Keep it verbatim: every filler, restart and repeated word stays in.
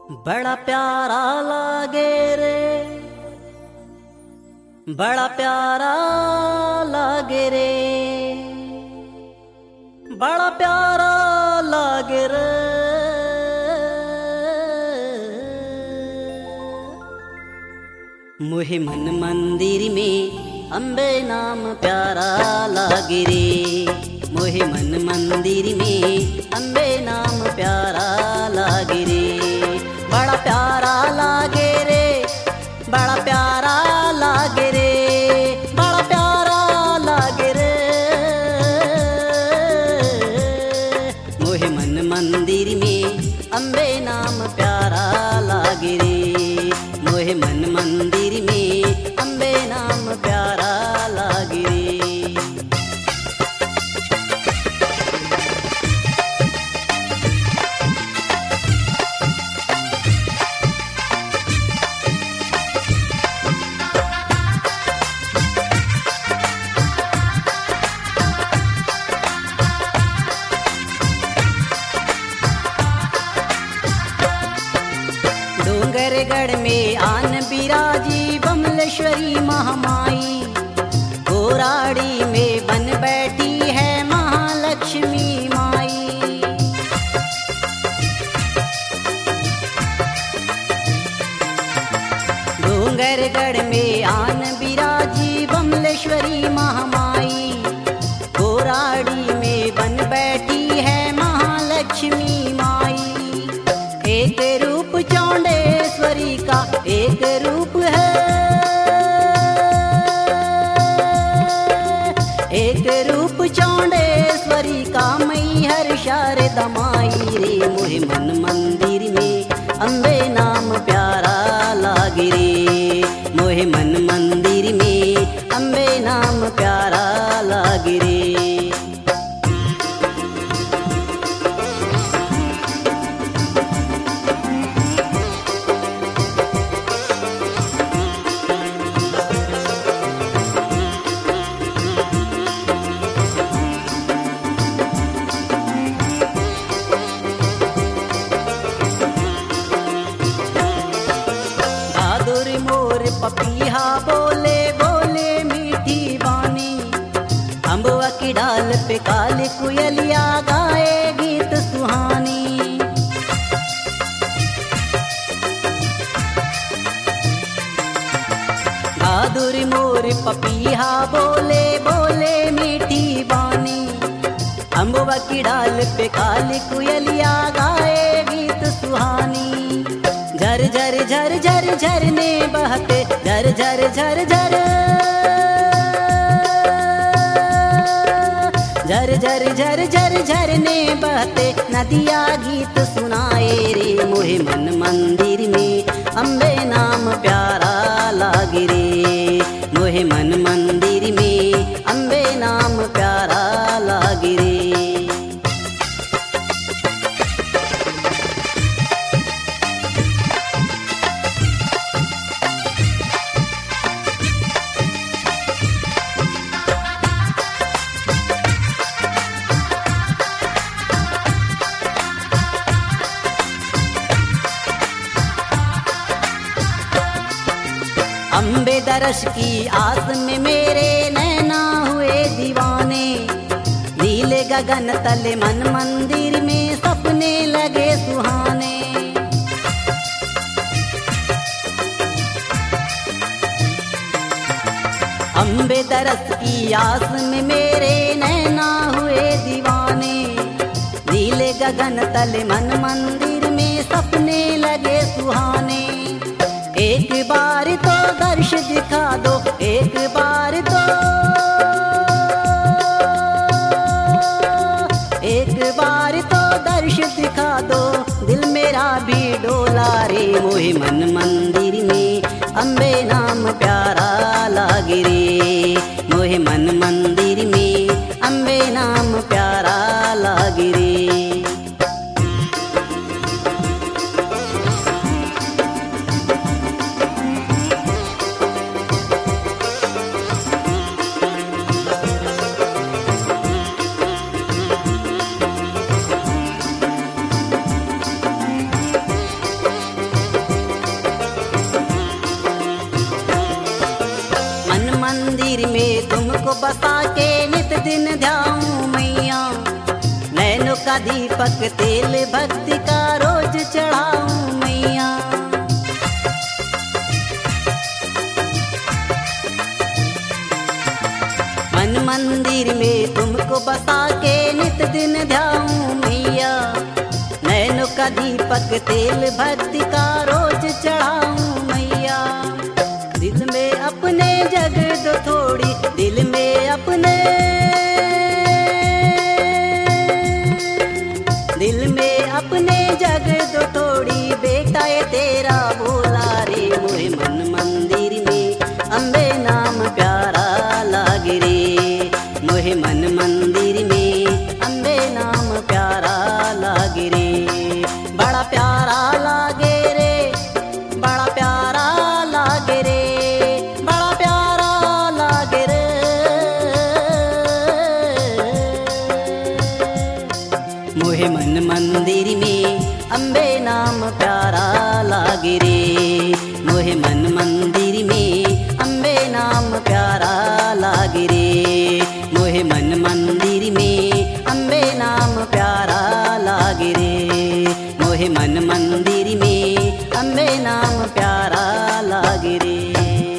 बड़ा प्यारा लागे रे, बड़ा प्यारा लागे रे, बड़ा प्यारा लागे रे। मोहे मन मंदिर में अम्बे नाम प्यारा लागे रे। मोहे मन मंदिर में अम्बे नाम प्यारा लागे रे। बड़ा प्यारा लागे रे, बड़ा प्यारा लागे रे, बड़ा प्यारा लागे रे। मोहे मन मंदिर में अम्बे नाम प्यारा लागे रे। मोहे मन मंदिर में अम्बे नाम प्यारा लागे रे। डोंगरगढ़ में आन बिराजी बमलेश्वरी महामाई। गोराड़ी में बन बैठी है महालक्ष्मी माई। डोंगरगढ़ में आन बिराजी बमलेश्वरी महामाई। गोराड़ी में बन बैठी है महालक्ष्मी माई। एक रूप चौंडेश्वरी का एक रूप है, एक रूप चौंडेश्वरी का मैहर शारदा माई रे। मोहे मन मंदिर में अम्बे नाम प्यारा लागे रे। मोहे मन मंदिर में अम्बे नाम प्यारा लागे रे। पपीहा बोले बोले मीठी बानी। अम्बुआ की डाल पे काली कुयलिया गाए गीत सुहानी। बहादुर मोर पपीहा बोले बोले मीठी बानी। अम्बुआ की डाल पे काली कुयलिया गाए गीत सुहानी। झर झर झर झर झरने बहते, झर झर झर झर झर झर झर झर झरने बहते नदिया गीत सुनाए रे। मोहे मन मंदिर में अम्बे नाम प्यारा लागे रे। मोहे मन मंदिर में अम्बे नाम प्यारा लागे रे। अम्बे दरस की आस में मेरे नैना हुए दीवाने। नीले गगन तले मन मंदिर में सपने लगे सुहाने। अम्बे दरस की आस में मेरे नैना हुए दीवाने। नीले गगन तले मन मंदिर में सपने लगे सुहाने। एक बार तो दर्श दिखा दो, एक बार तो, एक बार तो दर्श दिखा दो। दिल मेरा भी डोला रे। मोहे मन मंदिर में अम्बे नाम प्यारा लागे रे। मोहे मन मंदिर में अम्बे नाम प्यारा लागे रे। का दीपक तेल भक्ति का रोज चढ़ाऊं मैया। मन मंदिर में तुमको बसा के नित दिन ध्याऊं मैया। नैनों का दीपक तेल भक्ति का रोज चढ़ाऊं मैया। दिल में अपने जग दो थोड़ी, दिल में अपने दिल में अपने जग दो थोड़ी, बेटा ये तेरा बोला रे। मोहे मन मंदिर में अम्बे नाम प्यारा लागे रे। मोहे मन मंदिर में अम्बे नाम प्यारा लागे रे। बड़ा प्यारा लागे रे, बड़ा प्यारा लागे रे, बड़ा प्यारा लागे रे। मोहे मन मंदिर में अम्बे नाम प्यारा लागे रे। मोहे मन मंदिर में अम्बे नाम प्यारा लागे रे। मोहे मन मंदिर में अम्बे नाम प्यारा लागे रे। मोहे मन मंदिर में अम्बे नाम प्यारा लागे रे।